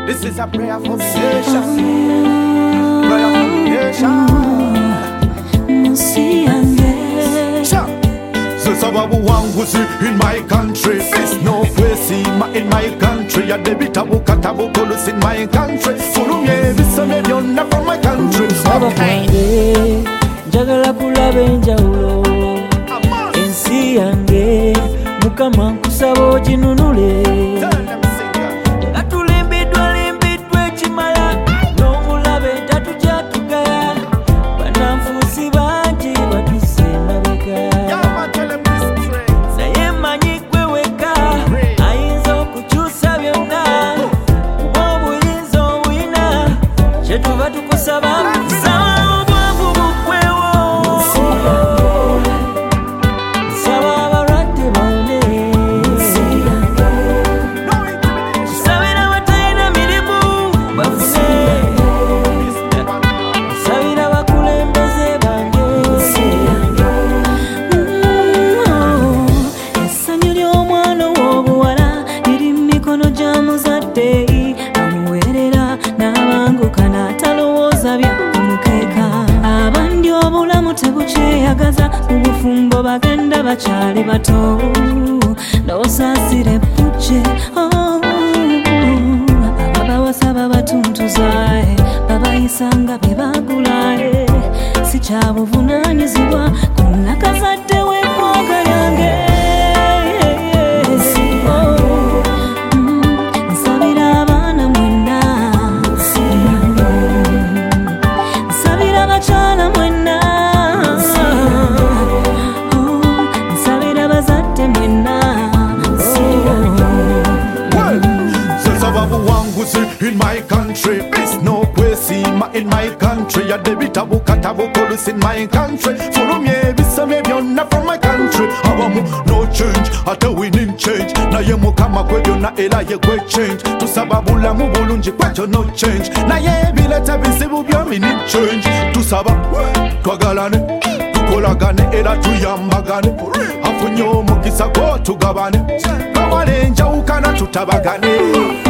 This is a prayer for the nation. Prayer for the nation. So sababu wangu si in my country. There's no place in my country. Ya debitabu katabu kolus in my country. Fulumye bisame byonna from my country. Okay. Njagala kulaba enjawulo ensi yange Mukama nkusaba oginunule nga tulimbiddwa ekimala n'omulabe tatujja tugaya bannanfuusi bangi batuse emabega naye mmanyi ggwe wekka ayinza okukyusa byonna kuba obuyinza obuyina kye tuba tukusaba tebukyeyagaza ubufumbo bagenda bakyali bato n'osaasire bucce ababawasaba batuntuza babayisanga bye bagula si kya buvunaanyizibwa ku nakazadde w'eggwanga lyange nsabira abaana mwenna nsabira abakyala mwenna in my country, there's no place in my country. Ya debitabu katabu kolus in my country. Fulumye bisame byonna from my country. Abamu no change, ate winning change. Na ye mukama kwe byonna era ye kwe change. Tusaba bulamu bulungi kwekyo no change. Na ye bileta bizibu byo need change. Tusaba twagalane, tukolagane era tuyambagane. Afunye omukisa gwo tugabane. Kawale njawukana tutabagane.